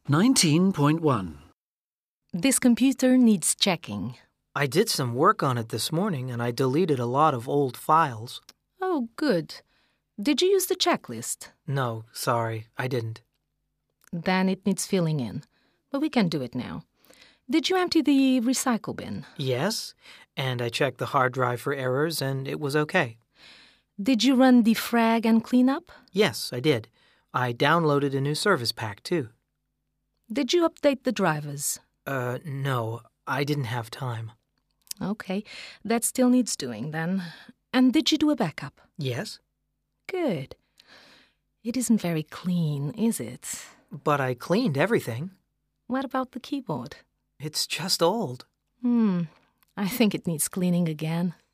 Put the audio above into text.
19.1. This computer needs checking. I did some work on it this morning and I deleted a lot of old files. Oh, good. Did you use the checklist? No, sorry, I didn't. Then it needs filling in. But we can do it now. Did you empty the recycle bin? Yes, and I checked the hard drive for errors and it was okay. Did you run defrag and cleanup? Yes, I did. I downloaded a new service pack too. Did you update the drivers? No, I didn't have time. Okay, that still needs doing then. And did you do a backup? Yes? Good. It isn't very clean, is it? But I cleaned everything. What about the keyboard? It's just old. I think it needs cleaning again.